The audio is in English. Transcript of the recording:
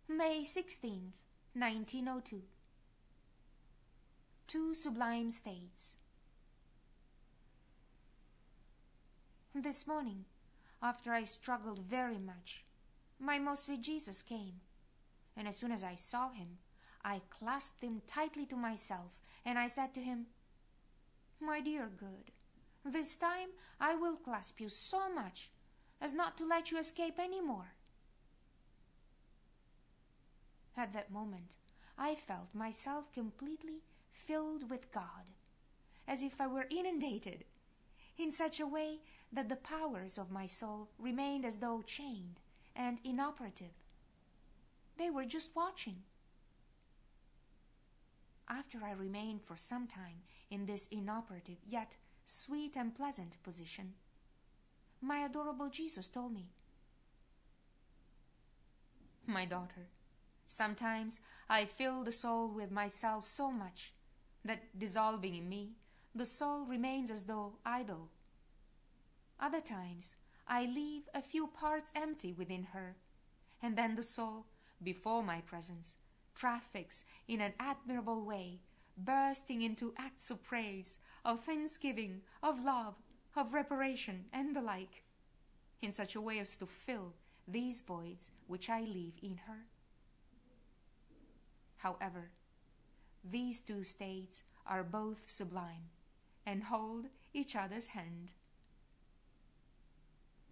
May 16th, 1902. Two Sublime States. This morning, after I struggled very much, my most sweet Jesus came, and as soon as I saw him, I clasped him tightly to myself, and I said to him, "My dear good, this time I will clasp you so much as not to let you escape any more." At that moment, I felt myself completely filled with God, as if I were inundated, in such a way that the powers of my soul remained as though chained and inoperative. They were just watching. After I remained for some time in this inoperative yet sweet and pleasant position, my adorable Jesus told me, "My daughter, sometimes I fill the soul with myself so much that, dissolving in me, the soul remains as though idle. Other times I leave a few parts empty within her, and then the soul, before my presence, traffics in an admirable way, bursting into acts of praise, of thanksgiving, of love, of reparation, and the like, in such a way as to fill these voids which I leave in her." However, these two states are both sublime, and hold each other's hand.